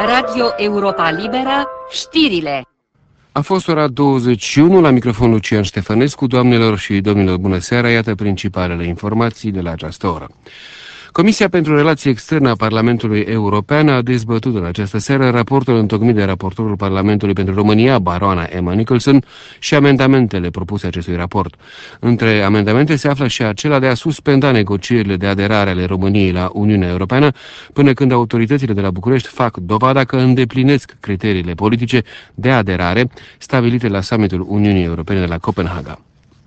Radio Europa Liberă, știrile. A fost ora 21, la microfon Lucian Ștefănescu. Doamnelor și domnilor, bună seara, iată principalele informații de la această oră. Comisia pentru Relații Externe a Parlamentului European a dezbătut în această seară raportul întocmit de raportorul Parlamentului pentru România, baroana Emma Nicholson, și amendamentele propuse acestui raport. Între amendamente se află și acela de a suspenda negocierile de aderare ale României la Uniunea Europeană până când autoritățile de la București fac dovada că îndeplinesc criteriile politice de aderare stabilite la summitul Uniunii Europene de la Copenhaga.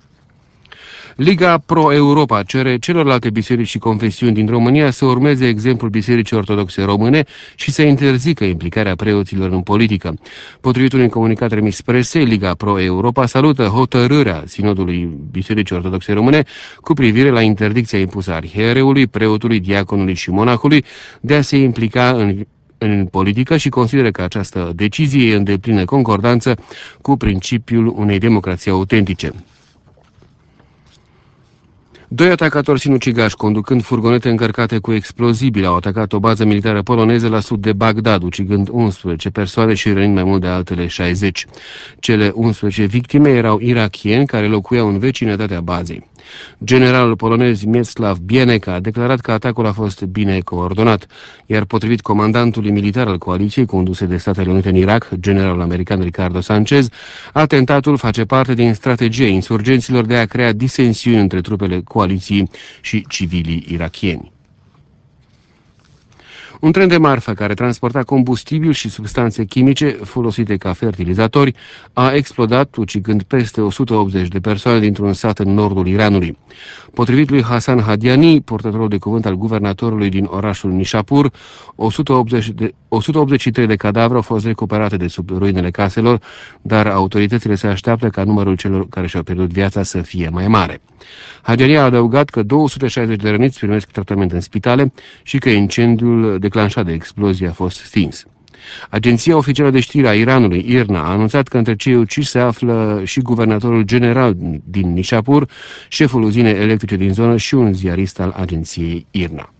Liga Pro-Europa cere celorlalte biserici și confesiuni din România să urmeze exemplul Bisericii Ortodoxe Române și să interzică implicarea preoților în politică. Potrivit unui comunicat remis presei, Liga Pro-Europa salută hotărârea Sinodului Bisericii Ortodoxe Române cu privire la interdicția impusă arhiereului, preotului, diaconului și monahului de a se implica în politică și consideră că această decizie e în deplină concordanță cu principiul unei democrații autentice. Doi atacatori sinucigași, conducând furgonete încărcate cu explozibili, au atacat o bază militară poloneză la sud de Bagdad, ucigând 11 persoane și rănind mai mult de altele 60. Cele 11 victime erau irakieni care locuiau în vecinătatea bazei. Generalul polonez Mieczysław Bienek a declarat că atacul a fost bine coordonat, iar potrivit comandantului militar al coaliției conduse de Statele Unite în Irak, generalul american Ricardo Sanchez, atentatul face parte din strategia insurgenților de a crea disensiuni între trupele coaliției și civilii irakieni. Un tren de marfă care transporta combustibil și substanțe chimice folosite ca fertilizatori a explodat, ucigând peste 180 de persoane dintr-un sat în nordul Iranului. Potrivit lui Hassan Hadiani, purtătorul de cuvânt al guvernatorului din orașul Nishapur, 183 de cadavre au fost recuperate de sub ruinele caselor, dar autoritățile se așteaptă ca numărul celor care și-au pierdut viața să fie mai mare. Hadiani a adăugat că 260 de răniți primesc tratament în spitale și că incendiul declanșat de explozie a fost stins. Agenția oficială de știri a Iranului, IRNA, a anunțat că între cei uciși se află și guvernatorul general din Nishapur, șeful uzinei electrice din zonă și un ziarist al agenției IRNA.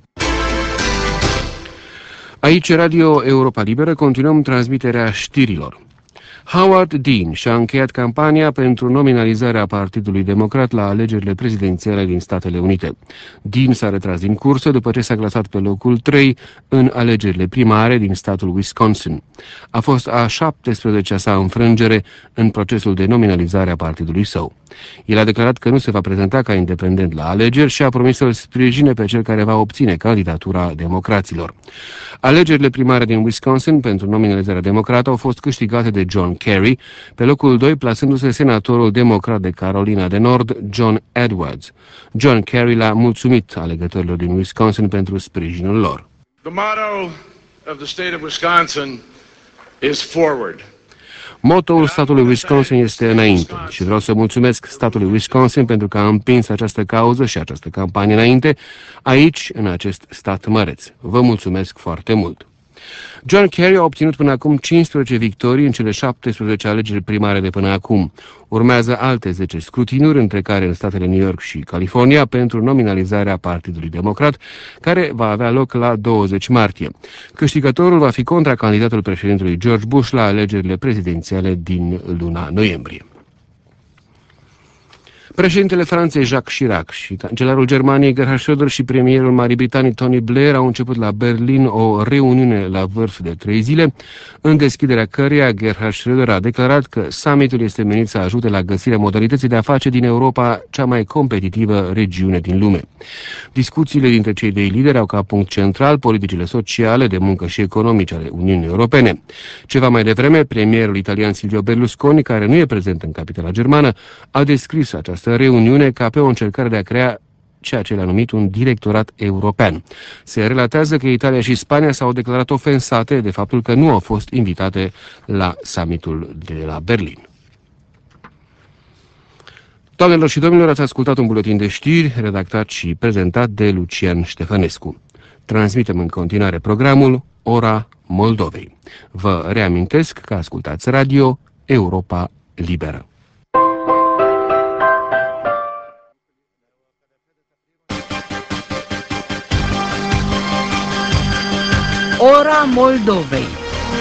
Aici, Radio Europa Liberă, continuăm transmiterea știrilor. Howard Dean și-a încheiat campania pentru nominalizarea Partidului Democrat la alegerile prezidențiale din Statele Unite. Dean s-a retras din cursă după ce s-a clasat pe locul 3 în alegerile primare din statul Wisconsin. A fost a 17-a sa înfrângere în procesul de nominalizare a partidului său. El a declarat că nu se va prezenta ca independent la alegeri și a promis să-l sprijine pe cel care va obține candidatura democraților. Alegerile primare din Wisconsin pentru nominalizarea democrată au fost câștigate de John Kerry, pe locul 2 plasându-se senatorul democrat de Carolina de Nord, John Edwards. John Kerry l-a mulțumit alegătorilor din Wisconsin pentru sprijinul lor. The motto of the state of Wisconsin is forward. Motoul statului Wisconsin este înainte și vreau să mulțumesc statului Wisconsin pentru că a împins această cauză și această campanie înainte aici, în acest stat măreț. Vă mulțumesc foarte mult! John Kerry a obținut până acum 15 victorii în cele 17 alegeri primare de până acum. Urmează alte 10 scrutinuri, între care în statele New York și California, pentru nominalizarea Partidului Democrat, care va avea loc la 20 martie. Câștigătorul va fi contracandidatul președintelui George Bush la alegerile prezidențiale din luna noiembrie. Președintele Franței Jacques Chirac și cancelarul Germaniei Gerhard Schröder și premierul Marii Britanii Tony Blair au început la Berlin o reuniune la vârf de 3 zile, în deschiderea căreia Gerhard Schröder a declarat că summitul este menit să ajute la găsirea modalității de a face din Europa cea mai competitivă regiune din lume. Discuțiile dintre cei doi lideri au ca punct central politicile sociale, de muncă și economice ale Uniunii Europene. Ceva mai devreme, premierul italian Silvio Berlusconi, care nu e prezent în capitala germană, a descris această reuniune ca pe o încercare de a crea ceea ce l-a numit un directorat european. Se relatează că Italia și Spania s-au declarat ofensate de faptul că nu au fost invitate la summitul de la Berlin. Doamnelor și domnilor, ați ascultat un buletin de știri redactat și prezentat de Lucian Ștefănescu. Transmitem în continuare programul Ora Moldovei. Vă reamintesc că ascultați Radio Europa Liberă. Ora Moldovei.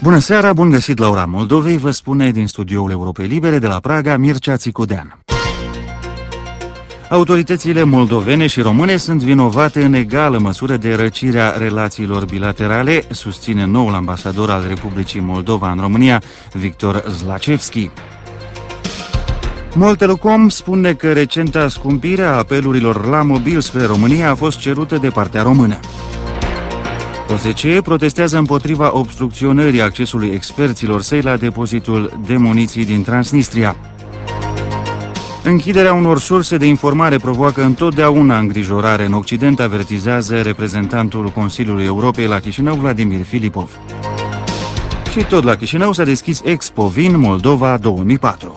Bună seara, bun găsit la Ora Moldovei, vă spune din studioul Europei Libere de la Praga Mircea Țicodean. Autoritățile moldovene și române sunt vinovate în egală măsură de răcirea relațiilor bilaterale, susține noul ambasador al Republicii Moldova în România, Victor Zlacevski. Moltelecom spune că recenta scumpire a apelurilor la mobil spre România a fost cerută de partea română. OSCE protestează împotriva obstrucționării accesului experților săi la depozitul de muniții din Transnistria. Închiderea unor surse de informare provoacă întotdeauna îngrijorare în Occident, avertizează reprezentantul Consiliului Europei la Chișinău, Vladimir Filipov. Și tot la Chișinău s-a deschis Expo Vin Moldova 2004.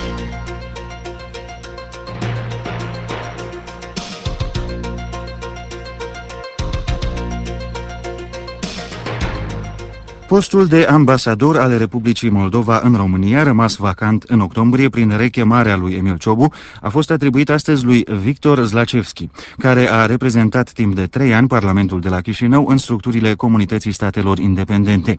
Postul de ambasador al Republicii Moldova în România, rămas vacant în octombrie prin rechemarea lui Emil Ciobu, a fost atribuit astăzi lui Victor Zlacevski, care a reprezentat timp de 3 ani Parlamentul de la Chișinău în structurile Comunității Statelor Independente.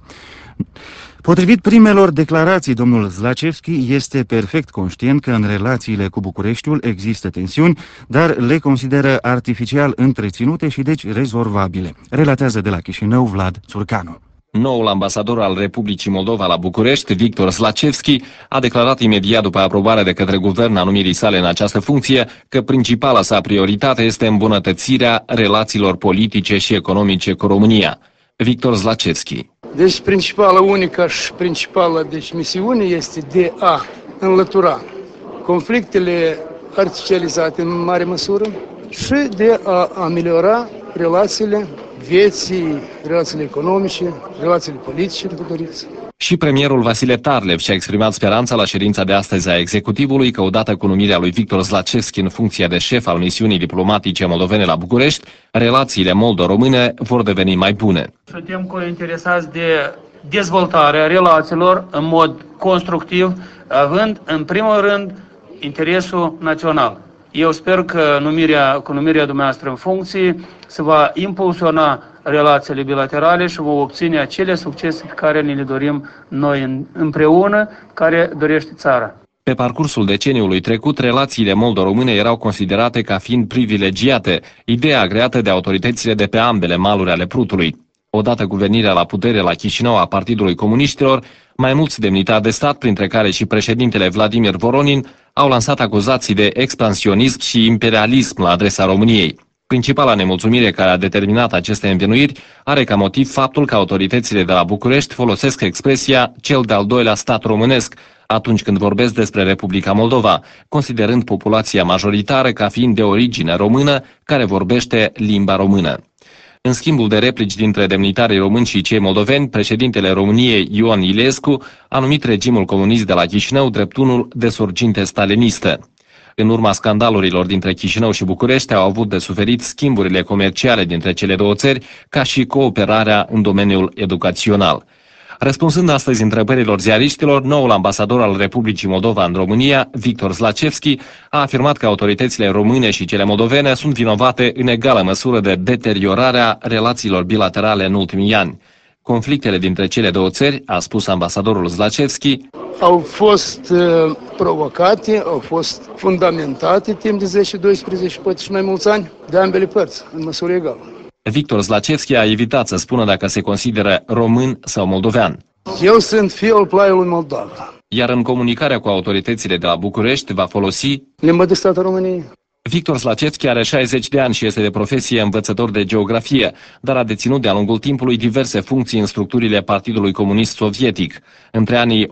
Potrivit primelor declarații, domnul Zlacevski este perfect conștient că în relațiile cu Bucureștiul există tensiuni, dar le consideră artificial întreținute și deci rezolvabile, relatează de la Chișinău Vlad Țurcanu. Noul ambasador al Republicii Moldova la București, Victor Zlacevski, a declarat imediat după aprobarea de către guvern a numirii sale în această funcție că principala sa prioritate este îmbunătățirea relațiilor politice și economice cu România. Victor Zlacevski. Deci unica și principală misiune este de a înlătura conflictele artificializate în mare măsură și de a ameliora relațiile vieții, relațiile economice, relațiile politice, dacă doriți. Și premierul Vasile Tarlev și-a exprimat speranța la ședința de astăzi a executivului că odată cu numirea lui Victor Zlacevski în funcția de șef al misiunii diplomatice moldovene la București, relațiile moldo-române vor deveni mai bune. Suntem interesați de dezvoltarea relațiilor în mod constructiv, având în primul rând interesul național. Eu sper că cu numirea dumneavoastră în funcție se va impulsiona relațiile bilaterale și vom obține acele succese pe care ne le dorim noi împreună, care dorește țara. Pe parcursul deceniului trecut, relațiile moldo-române erau considerate ca fiind privilegiate, ideea agreată de autoritățile de pe ambele maluri ale Prutului. Odată cu venirea la putere la Chișinău a Partidului Comuniștilor, mai mulți demnitari de stat, printre care și președintele Vladimir Voronin, au lansat acuzații de expansionism și imperialism la adresa României. Principala nemulțumire care a determinat aceste învinuiri are ca motiv faptul că autoritățile de la București folosesc expresia cel de-al doilea stat românesc atunci când vorbesc despre Republica Moldova, considerând populația majoritară ca fiind de origine română care vorbește limba română. În schimbul de replici dintre demnitarii români și cei moldoveni, președintele României Ion Ilescu a numit regimul comunist de la Chișinău drept unul de sorginte stalinistă. În urma scandalurilor dintre Chișinău și București au avut de suferit schimburile comerciale dintre cele două țări, ca și cooperarea în domeniul educațional. Răspunzând astăzi întrebărilor ziariștilor, noul ambasador al Republicii Moldova în România, Victor Zlacevski, a afirmat că autoritățile române și cele moldovene sunt vinovate în egală măsură de deteriorarea relațiilor bilaterale în ultimii ani. Conflictele dintre cele două țări, a spus ambasadorul Zlacevski, au fost provocate, au fost fundamentate timp de 10, 12, poate și mai mulți ani, de ambele părți, în măsură egală. Victor Zlacevski a evitat să spună dacă se consideră român sau moldovean. Eu sunt fiul Plaiului Moldova. Iar în comunicarea cu autoritățile de la București va folosi limba de stat a României. Victor Zlacevski are 60 de ani și este de profesie învățător de geografie, dar a deținut de-a lungul timpului diverse funcții în structurile Partidului Comunist Sovietic. Între anii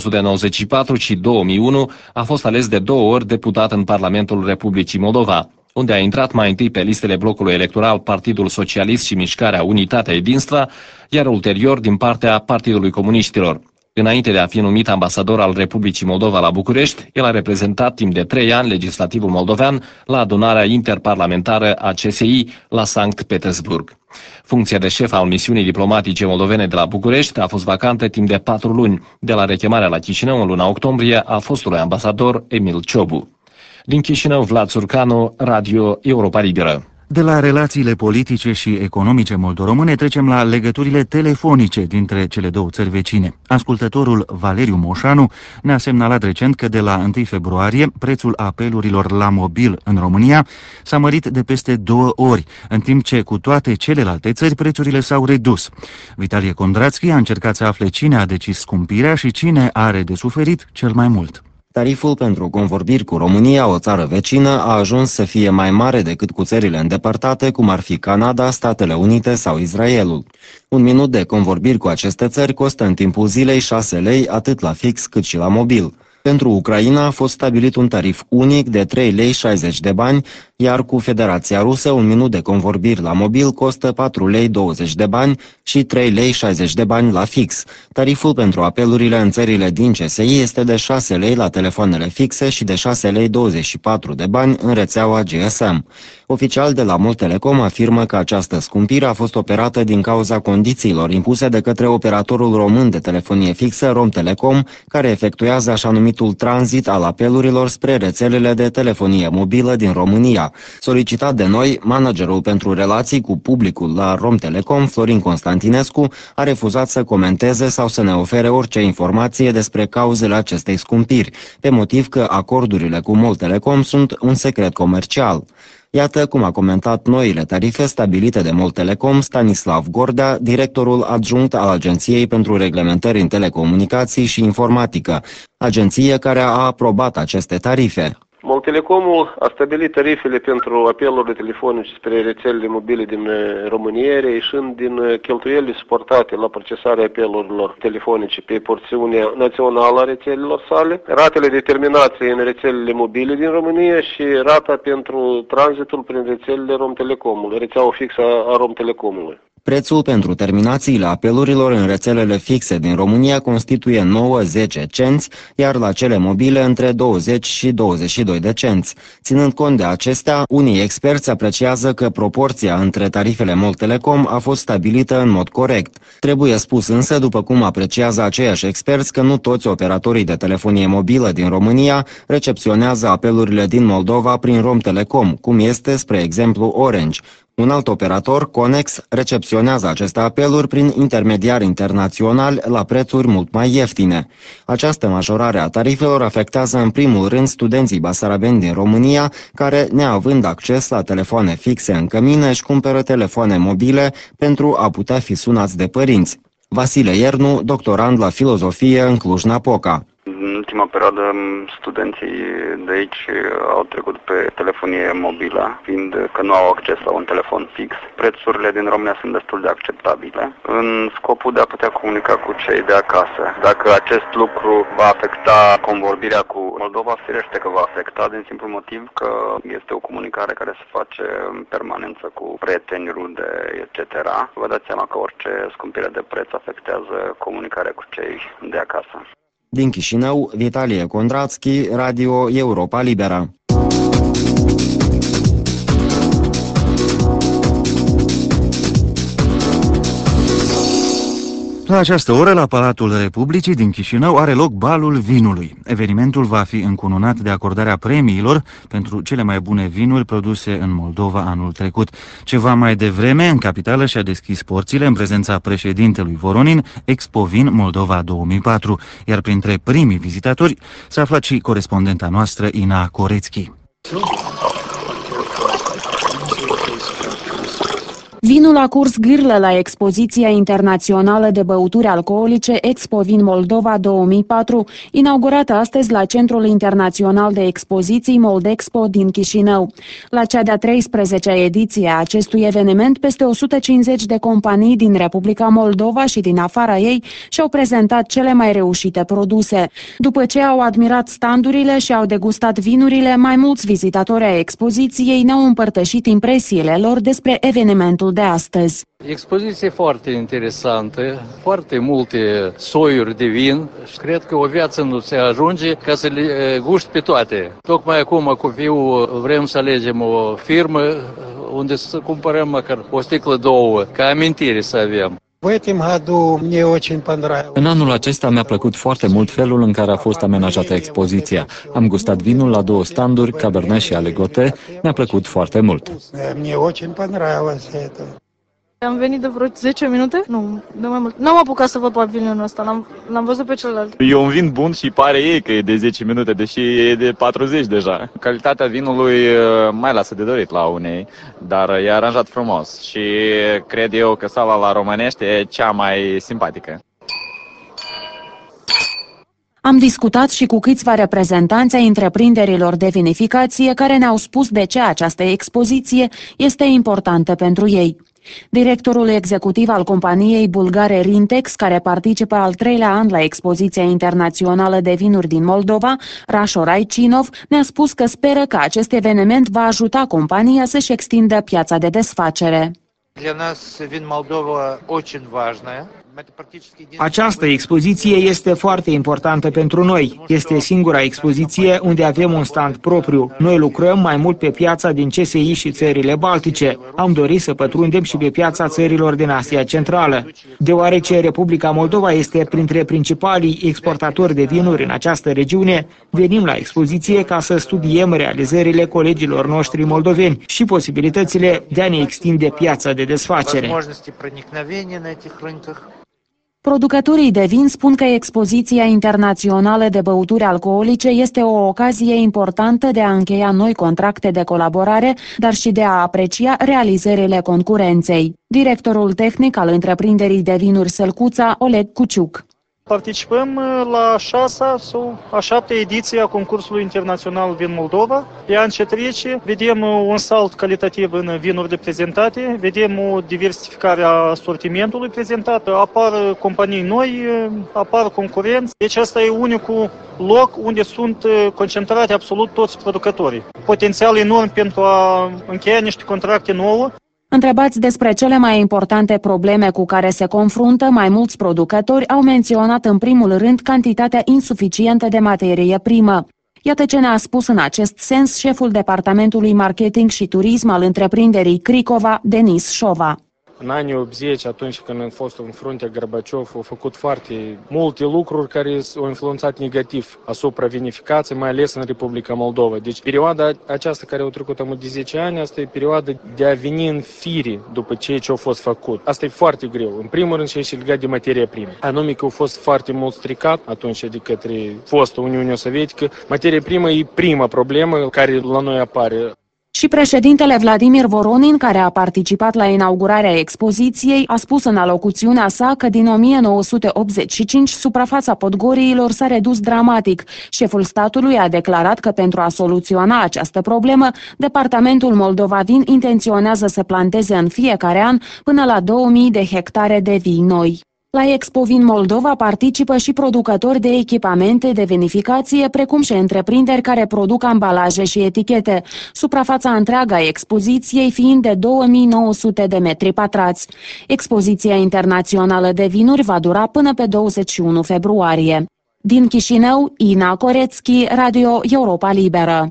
1994 și 2001 a fost ales de 2 ori deputat în Parlamentul Republicii Moldova, unde a intrat mai întâi pe listele blocului electoral Partidul Socialist și Mișcarea Unitatea Edinstra, iar ulterior din partea Partidului Comuniștilor. Înainte de a fi numit ambasador al Republicii Moldova la București, el a reprezentat timp de 3 ani legislativul moldovean la adunarea interparlamentară a CSI la Sankt Petersburg. Funcția de șef al misiunii diplomatice moldovene de la București a fost vacantă timp de 4 luni, de la rechemarea la Chișinău în luna octombrie a fostului ambasador Emil Ciobu. Din Chișinău, Vlad Țurcanu, Radio Europa Liberă. De la relațiile politice și economice moldo-române trecem la legăturile telefonice dintre cele două țări vecine. Ascultătorul Valeriu Moșanu ne-a semnalat recent că de la 1 februarie prețul apelurilor la mobil în România s-a mărit de peste 2 ori, în timp ce cu toate celelalte țări prețurile s-au redus. Vitalie Kondrațchi a încercat să afle cine a decis scumpirea și cine are de suferit cel mai mult. Tariful pentru convorbiri cu România, o țară vecină, a ajuns să fie mai mare decât cu țările îndepărtate, cum ar fi Canada, Statele Unite sau Israelul. Un minut de convorbiri cu aceste țări costă în timpul zilei 6 lei, atât la fix cât și la mobil. Pentru Ucraina a fost stabilit un tarif unic de 3 lei 60 de bani, iar cu Federația Rusă un minut de convorbiri la mobil costă 4 lei 20 de bani și 3 lei 60 de bani la fix. Tariful pentru apelurile în țările din CSI este de 6 lei la telefoanele fixe și de 6 lei 24 de bani în rețeaua GSM. Oficial de la Moltelecom afirmă că această scumpire a fost operată din cauza condițiilor impuse de către operatorul român de telefonie fixă Romtelecom, care efectuează așa numitul tranzit al apelurilor spre rețelele de telefonie mobilă din România. Solicitat de noi, managerul pentru relații cu publicul la Romtelecom, Florin Constantinescu, a refuzat să comenteze sau să ne ofere orice informație despre cauzele acestei scumpiri, pe motiv că acordurile cu Moltelecom sunt un secret comercial. Iată cum a comentat noile tarife stabilite de Moltelecom Stanislav Gordea, directorul adjunct al Agenției pentru Reglementări în Telecomunicații și Informatică, agenție care a aprobat aceste tarife. Moltelecomul a stabilit tarifele pentru apelurile telefonice spre rețelele mobile din România, reieșind din cheltuielile suportate la procesarea apelurilor telefonice pe porțiunea națională a rețelelor sale, ratele de terminație în rețelele mobile din România și rata pentru tranzitul prin rețelele Romtelecomului, rețeaua fixă a Romtelecomului. Prețul pentru terminațiile apelurilor în rețelele fixe din România constituie 9-10 cenți, iar la cele mobile între 20 și 22 de cenți. Ținând cont de acestea, unii experți apreciază că proporția între tarifele Moltelecom a fost stabilită în mod corect. Trebuie spus însă, după cum apreciază aceiași experți, că nu toți operatorii de telefonie mobilă din România recepționează apelurile din Moldova prin Romtelecom, cum este, spre exemplu, Orange. Un alt operator, Conex, recepționează aceste apeluri prin intermediari internaționali la prețuri mult mai ieftine. Această majorare a tarifelor afectează în primul rând studenții basarabeni din România, care, neavând acces la telefoane fixe în cămine, își cumpără telefoane mobile pentru a putea fi sunați de părinți. Vasile Iernu, doctorand la filozofie în Cluj-Napoca. În ultima perioadă, studenții de aici au trecut pe telefonie mobilă, fiind că nu au acces la un telefon fix. Prețurile din România sunt destul de acceptabile, în scopul de a putea comunica cu cei de acasă. Dacă acest lucru va afecta convorbirea cu Moldova, firește că va afecta, din simplu motiv că este o comunicare care se face în permanență cu prieteni, rude, etc. Vă dați seama că orice scumpire de preț afectează comunicarea cu cei de acasă. Din Chișinău, Vitalie Kondrațchi, Radio Europa Liberă. La această oră, la Palatul Republicii din Chișinău, are loc Balul Vinului. Evenimentul va fi încununat de acordarea premiilor pentru cele mai bune vinuri produse în Moldova anul trecut. Ceva mai devreme, în capitală și-a deschis porțile în prezența președintelui Voronin Expo Vin Moldova 2004, iar printre primii vizitatori s-a aflat și corespondenta noastră Ina Corețchi. Vinul a curs gârlă la expoziția internațională de băuturi alcoolice Expo Vin Moldova 2004, inaugurată astăzi la Centrul Internațional de Expoziții Moldexpo din Chișinău. La cea de-a 13-a ediție a acestui eveniment, peste 150 de companii din Republica Moldova și din afara ei și-au prezentat cele mai reușite produse. După ce au admirat standurile și au degustat vinurile, mai mulți vizitatori ai expoziției ne-au împărtășit impresiile lor despre evenimentul de astăzi. Expoziție foarte interesantă, foarte multe soiuri de vin și cred că o viață nu se ajunge ca să le guști pe toate. Tocmai acum cu fiul vrem să alegem o firmă unde să cumpărăm măcar o sticlă, două, ca amintire să avem. În anul acesta mi-a plăcut foarte mult felul în care a fost amenajată expoziția. Am gustat vinul la 2 standuri, Cabernet și Aligoté. Mi-a plăcut foarte mult. Am venit de vreo 10 minute? Nu, de mai mult. N-am apucat să văd pavilionul ăsta, l-am văzut pe celălalt. E un vin bun și pare ei că e de 10 minute, deși e de 40 deja. Calitatea vinului mai lasă de dorit la unei, dar e aranjat frumos și cred eu că sala la românește e cea mai simpatică. Am discutat și cu câțiva reprezentanți ai întreprinderilor de vinificație care ne-au spus de ce această expoziție este importantă pentru ei. Directorul executiv al companiei bulgare Rintex, care participă al 3-lea an la expoziția internațională de vinuri din Moldova, Rașo Raicinov, ne-a spus că speră că acest eveniment va ajuta compania să-și extindă piața de desfacere. Această expoziție este foarte importantă pentru noi. Este singura expoziție unde avem un stand propriu. Noi lucrăm mai mult pe piața din CSI și țările Baltice. Am dorit să pătrundem și pe piața țărilor din Asia Centrală. Deoarece Republica Moldova este printre principalii exportatori de vinuri în această regiune, venim la expoziție ca să studiem realizările colegilor noștri moldoveni și posibilitățile de a ne extinde piața de desfacere. Producătorii de vin spun că expoziția internațională de băuturi alcoolice este o ocazie importantă de a încheia noi contracte de colaborare, dar și de a aprecia realizările concurenței. Directorul tehnic al întreprinderii de vinuri Sălcuța, Oleg Cuciuc. Participăm la 6-a sau a 7-a ediție a concursului internațional Vin Moldova. Pe an ce trece, vedem un salt calitativ în vinurile prezentate, vedem o diversificare a asortimentului prezentat, apar companii noi, apar concurenți. Deci asta e unicul loc unde sunt concentrate absolut toți producătorii. Potențial enorm pentru a încheia niște contracte nouă. Întrebați despre cele mai importante probleme cu care se confruntă, mai mulți producători au menționat în primul rând cantitatea insuficientă de materie primă. Iată ce ne-a spus în acest sens șeful Departamentului Marketing și Turism al întreprinderii Cricova, Denis Șova. În anii 80, atunci când a fost în fruntea Gorbaciov, au făcut foarte multe lucruri care au influențat negativ asupra vinificației, mai ales în Republica Moldova. Deci perioada aceasta care a trecut în de 10 ani, asta e perioada de a veni în fire după ceea ce a fost făcut. Asta e foarte greu. În primul rând și legat de materie primă. Anume că a fost foarte mult stricat atunci de către fostă Uniune Sovietică. Materie primă e prima problemă care la noi apare. Și președintele Vladimir Voronin, care a participat la inaugurarea expoziției, a spus în alocuțiunea sa că din 1985 suprafața Podgoriilor s-a redus dramatic. Șeful statului a declarat că pentru a soluționa această problemă, Departamentul Moldova Vin intenționează să planteze în fiecare an până la 2000 de hectare de vii noi. La Expo Vin Moldova participă și producători de echipamente de vinificație, precum și întreprinderi care produc ambalaje și etichete, suprafața întreagă a expoziției fiind de 2900 de metri pătrați. Expoziția internațională de vinuri va dura până pe 21 februarie. Din Chișinău, Ina Corețchi, Radio Europa Liberă.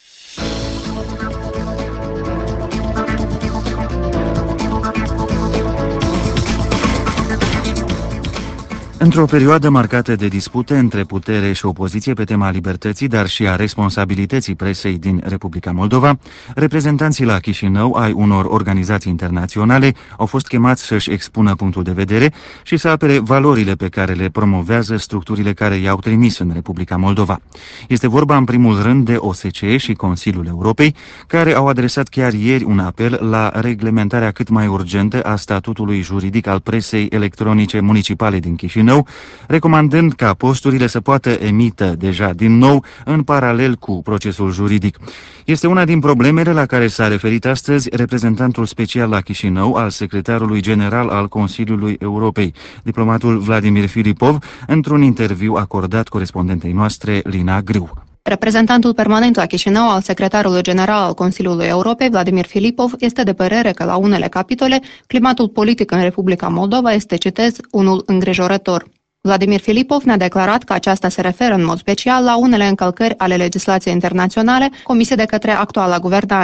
Într-o perioadă marcată de dispute între putere și opoziție pe tema libertății, dar și a responsabilității presei din Republica Moldova, reprezentanții la Chișinău ai unor organizații internaționale au fost chemați să-și expună punctul de vedere și să apere valorile pe care le promovează structurile care i-au trimis în Republica Moldova. Este vorba în primul rând de OSCE și Consiliul Europei, care au adresat chiar ieri un apel la reglementarea cât mai urgentă a statutului juridic al presei electronice municipale din Chișinău, recomandând ca posturile să poată emită deja din nou în paralel cu procesul juridic. Este una din problemele la care s-a referit astăzi reprezentantul special la Chișinău al secretarului general al Consiliului Europei, diplomatul Vladimir Filipov, într-un interviu acordat corespondentei noastre, Lina Griu. Reprezentantul permanent la Chișinău al secretarului general al Consiliului Europei, Vladimir Filipov, este de părere că la unele capitole, climatul politic în Republica Moldova este, citez, unul îngrijorător. Vladimir Filipov ne-a declarat că aceasta se referă în mod special la unele încălcări ale legislației internaționale comise de către actuala guvernare.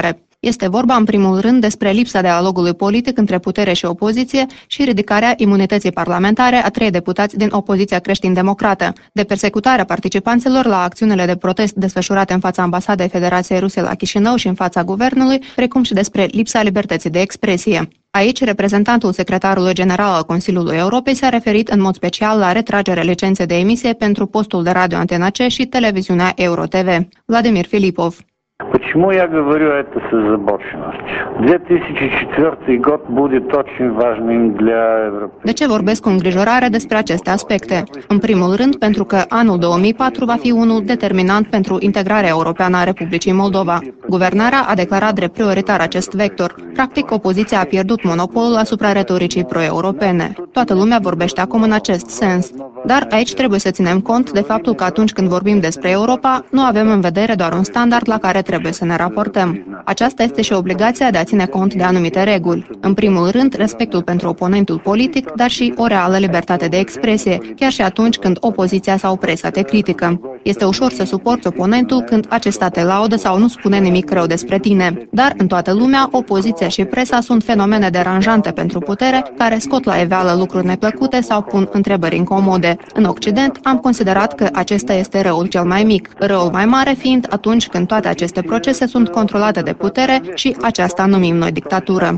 Este vorba în primul rând despre lipsa dialogului politic între putere și opoziție și ridicarea imunității parlamentare a 3 deputați din opoziția creștin-democrată, de persecutarea participanților la acțiunile de protest desfășurate în fața ambasadei Federației Ruse la Chișinău și în fața guvernului, precum și despre lipsa libertății de expresie. Aici, reprezentantul secretarului general al Consiliului Europei s-a referit în mod special la retragerea licenței de emisie pentru postul de radio Antena C și televiziunea Euro-TV. Vladimir Filipov. Почему я говорю это с озабоченностью? 2004 год будет очень важным для Европы. De ce vorbesc cu îngrijorare despre aceste aspecte? În primul rând, pentru că anul 2004 va fi unul determinant pentru integrarea europeană a Republicii Moldova. Guvernarea a declarat drept prioritar acest vector. Practic, opoziția a pierdut monopolul asupra retoricii pro-europene. Toată lumea vorbește acum în acest sens. Dar aici trebuie să ținem cont de faptul că atunci când vorbim despre Europa, nu avem în vedere doar un standard la care trebuie să ne raportăm. Aceasta este și obligația de a ține cont de anumite reguli. În primul rând, respectul pentru oponentul politic, dar și o reală libertate de expresie, chiar și atunci când opoziția sau presa te critică. Este ușor să suporți oponentul când acesta te laudă sau nu spune nimic rău despre tine. Dar în toată lumea, opoziția și presa sunt fenomene deranjante pentru putere, care scot la iveală lucruri neplăcute sau pun întrebări incomode. În Occident, am considerat că acesta este răul cel mai mic, răul mai mare fiind atunci când toate aceste procese sunt controlate de putere și aceasta numim noi dictatură.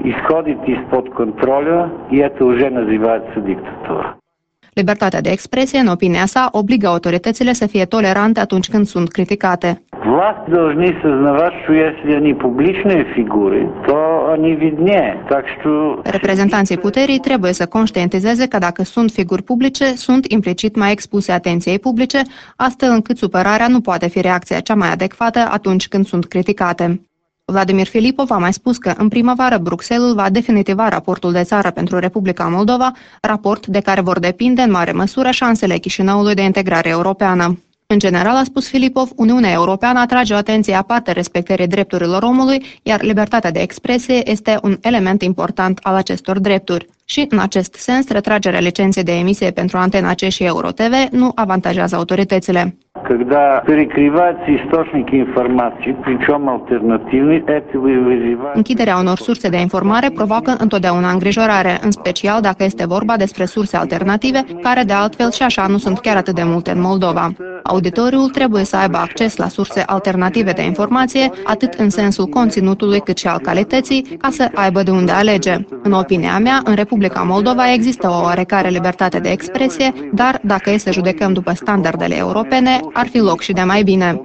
Libertatea de expresie, în opinia sa, obligă autoritățile să fie tolerante atunci când sunt criticate. Власти должны сознавать, что если они публичные фигуры, то они виднее. Так что Reprezentanții puterii trebuie să conștientizeze că dacă sunt figuri publice, sunt implicit mai expuse atenției publice, astfel încât supărarea nu poate fi reacția cea mai adecvată atunci când sunt criticate. Vladimir Filipov a mai spus că în primăvară Bruxelles va definitiva raportul de țară pentru Republica Moldova, raport de care vor depinde în mare măsură șansele Chișinăului de integrare europeană. În general, a spus Filipov, Uniunea Europeană atrage o atenție aparte respectării drepturilor omului, iar libertatea de expresie este un element important al acestor drepturi. Și, în acest sens, retragerea licenței de emisie pentru Antena C și Euro-TV nu avantajează autoritățile. Когда перекрываются источники информации, причем альтернативные, это вызывает... Închiderea unor surse de informare provoacă întotdeauna îngrijorare, în special dacă este vorba despre surse alternative, care de altfel și așa nu sunt chiar atât de multe în Moldova. Auditoriul trebuie să aibă acces la surse alternative de informație, atât în sensul conținutului cât și al calității, ca să aibă de unde alege. În opinia mea, în Republica Moldova există o oarecare libertate de expresie, dar dacă e să judecăm după standardele europene, ar fi loc și de mai bine.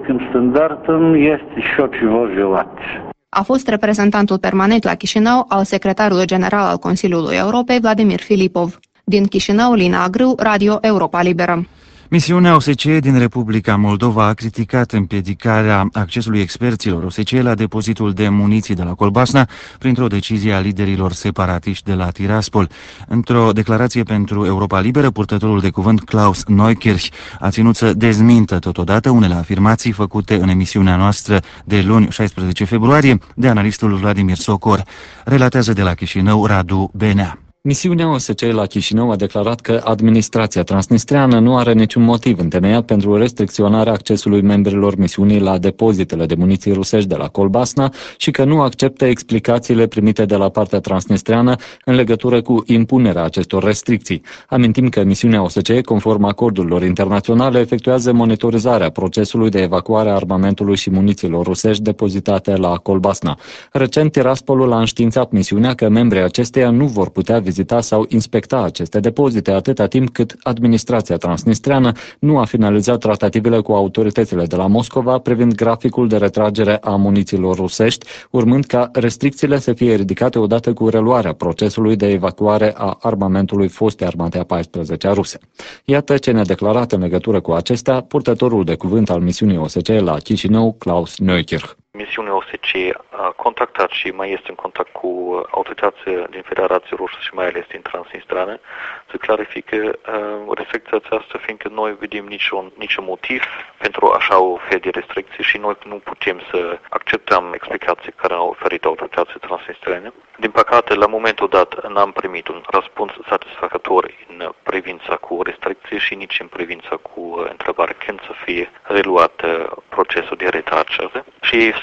A fost reprezentantul permanent la Chișinău al secretarului general al Consiliului Europei, Vladimir Filipov. Din Chișinău, Lina Agrâu, Radio Europa Liberă. Misiunea OSCE din Republica Moldova a criticat împiedicarea accesului experților OSCE la depozitul de muniții de la Colbasna printr-o decizie a liderilor separatiști de la Tiraspol. Într-o declarație pentru Europa Liberă, purtătorul de cuvânt Klaus Neukirch a ținut să dezmintă totodată unele afirmații făcute în emisiunea noastră de luni 16 februarie de analistul Vladimir Socor. Relatează de la Chișinău Radu Benea. Misiunea OSCE la Chișinău a declarat că administrația transnistreană nu are niciun motiv întemeiat pentru restricționarea accesului membrilor misiunii la depozitele de muniții rusești de la Colbasna și că nu acceptă explicațiile primite de la partea transnistreană în legătură cu impunerea acestor restricții. Amintim că misiunea OSCE, conform acordurilor internaționale, efectuează monitorizarea procesului de evacuare a armamentului și munițiilor rusești depozitate la Colbasna. Recent, Tiraspolul a înștiințat misiunea că membrii acesteia nu vor putea vizita sau inspecta aceste depozite atâta timp cât administrația transnistreană nu a finalizat tratativele cu autoritățile de la Moscova privind graficul de retragere a munițiilor rusești, urmând ca restricțiile să fie ridicate odată cu reluarea procesului de evacuare a armamentului fostei armate a 14-a ruse. Iată ce ne-a declarat în legătură cu acestea purtătorul de cuvânt al misiunii OSCE la Chișinău, Klaus Neukirch. Misiunea OSCE a contactat și mai este în contact cu autoritățile din Federația Rusă și mai ales din Transnistria să clarifice restricția aceasta, fiindcă noi vedem niciun motiv pentru așa o fel de restricții și noi nu putem să acceptăm explicații care au oferit autoritățile transnistriene. Din păcate, la momentul dat n-am primit un răspuns satisfăcător în privința cu restricții și nici în privința cu întrebarea când să fie reluat procesul de retragere. Și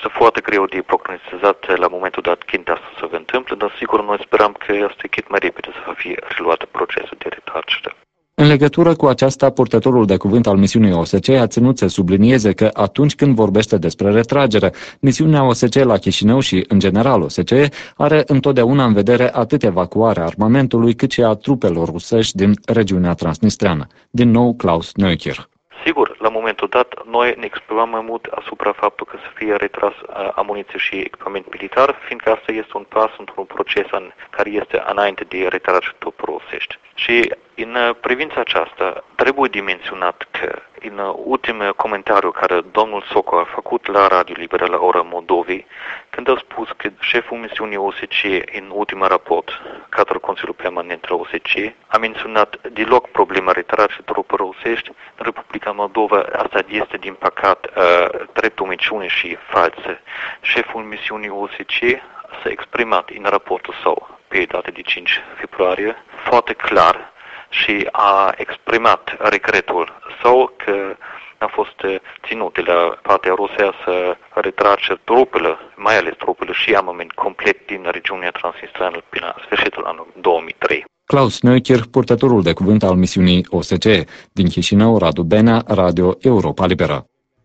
este foarte greu de prognozat la momentul dat când asta se întâmplă, dar sigur noi sperăm că este cât mai repede să fie reluat procesul de retragere. În legătură cu aceasta, purtătorul de cuvânt al misiunii OSCE a ținut să sublinieze că atunci când vorbește despre retragere, misiunea OSCE la Chișinău și, în general, OSCE are întotdeauna în vedere atât evacuarea armamentului, cât și a trupelor rusești din regiunea transnistreană. Din nou, Klaus Neuchir. Sigur, la momentul dat, noi ne exprimăm mai mult asupra faptului că să fie retras amuniție și echipament militar, fiindcă asta este un pas într-un proces care este înainte de retragere trupelor rusești. Și în privința aceasta, trebuie de menționat că în ultimul comentariu care domnul Sokol a făcut la Radio Liberă la ora Moldovei, când a spus că șeful misiunii OSCE în ultimul raport către Consiliul Permanent al OSCE a menționat deloc problema retragerii trupelor rusești în Republica Moldova. Asta este, din păcat, drept o minciună și falsă. Șeful misiunii OSCE s-a exprimat în raportul său pe data de 5 februarie foarte clar și a exprimat regretul său că a fost ținut de la partea rusă să retrage trupele, mai ales trupele și armament complet din regiunea transnistreană până la sfârșitul anului 2003. Klaus Neuchir, purtătorul de cuvânt al misiunii OSCE. Din Chișinău, Radu Benea, Radio Europa Liberă.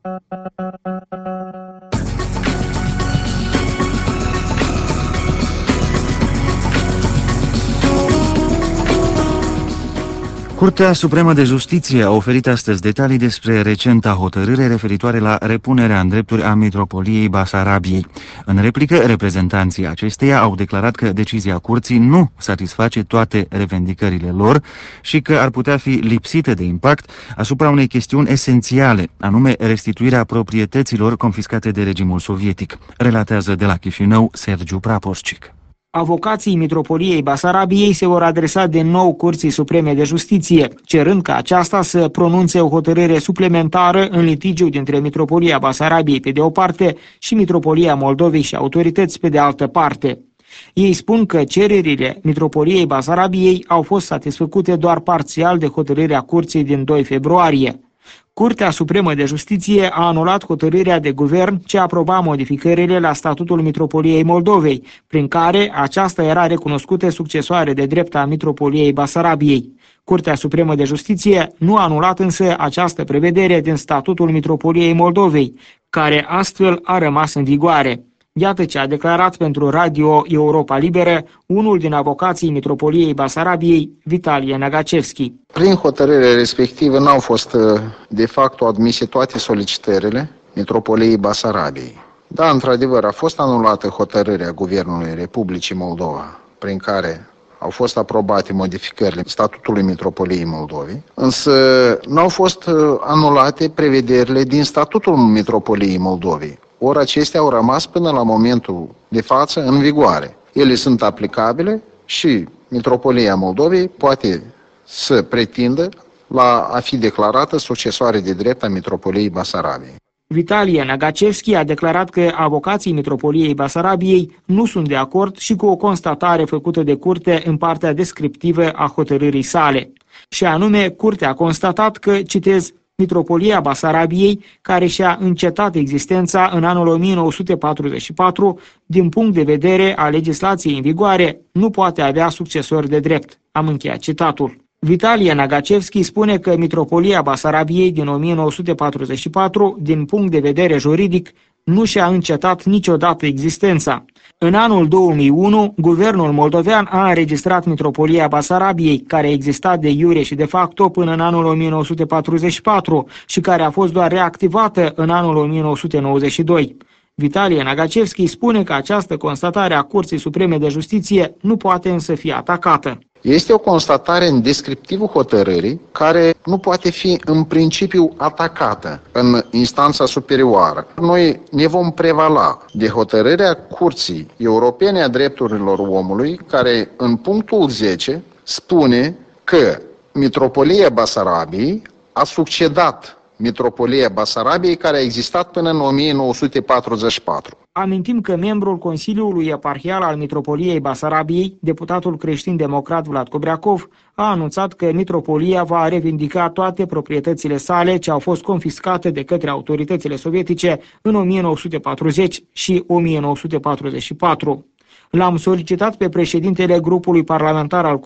Curtea Supremă de Justiție a oferit astăzi detalii despre recenta hotărâre referitoare la repunerea în drepturi a Mitropoliei Basarabiei. În replică, reprezentanții acesteia au declarat că decizia curții nu satisface toate revendicările lor și că ar putea fi lipsită de impact asupra unei chestiuni esențiale, anume restituirea proprietăților confiscate de regimul sovietic. Relatează de la Chișinău Sergiu Praporcic. Avocații Mitropoliei Basarabiei se vor adresa din nou Curții Supreme de Justiție, cerând ca aceasta să pronunțe o hotărâre suplimentară în litigiu dintre Mitropolia Basarabiei pe de o parte și Mitropolia Moldovei și autorități pe de altă parte. Ei spun că cererile Mitropoliei Basarabiei au fost satisfăcute doar parțial de hotărârea Curții din 2 februarie. Curtea Supremă de Justiție a anulat hotărârea de guvern ce aproba modificările la statutul Mitropoliei Moldovei, prin care aceasta era recunoscută succesoare de drept a Mitropoliei Basarabiei. Curtea Supremă de Justiție nu a anulat însă această prevedere din statutul Mitropoliei Moldovei, care astfel a rămas în vigoare. Iată ce a declarat pentru Radio Europa Liberă unul din avocații Mitropoliei Basarabiei, Vitalie Nagacevski. Prin hotărârea respectivă n-au fost de fapt admise toate solicitările Mitropoliei Basarabiei. Da, într-adevăr, a fost anulată hotărârea Guvernului Republicii Moldova, prin care au fost aprobate modificările statutului Mitropoliei Moldovei, însă n-au fost anulate prevederile din statutul Mitropoliei Moldovei. Ori acestea au rămas până la momentul de față în vigoare. Ele sunt aplicabile și Mitropolia Moldovei poate să pretindă la a fi declarată succesoare de drept a Mitropoliei Basarabiei. Vitalie Nagacevski a declarat că avocații Mitropoliei Basarabiei nu sunt de acord și cu o constatare făcută de curte în partea descriptivă a hotărârii sale. Și anume, curtea a constatat că, citez, Mitropolia Basarabiei, care și-a încetat existența în anul 1944, din punct de vedere a legislației în vigoare, nu poate avea succesori de drept. Am încheiat citatul. Vitalie Nagacevski spune că Mitropolia Basarabiei din 1944, din punct de vedere juridic, nu și-a încetat niciodată existența. În anul 2001, guvernul moldovean a înregistrat Mitropolia Basarabiei, care exista de iure și de facto până în anul 1944 și care a fost doar reactivată în anul 1992. Vitalie Nagacevski spune că această constatare a Curții Supreme de Justiție nu poate însă fi atacată. Este o constatare în descriptivul hotărârii care nu poate fi în principiu atacată în instanța superioară. Noi ne vom prevala de hotărârea Curții Europene a Drepturilor Omului, care în punctul 10 spune că Mitropolia Basarabiei a succedat Mitropolia Basarabiei, care a existat până în 1944. Amintim că membrul Consiliului Eparhial al Mitropoliei Basarabiei, deputatul creștin-democrat Vlad Cobreacov, a anunțat că mitropolia va revindica toate proprietățile sale ce au fost confiscate de către autoritățile sovietice în 1940 și 1944. L-am solicitat pe președintele grupului parlamentar al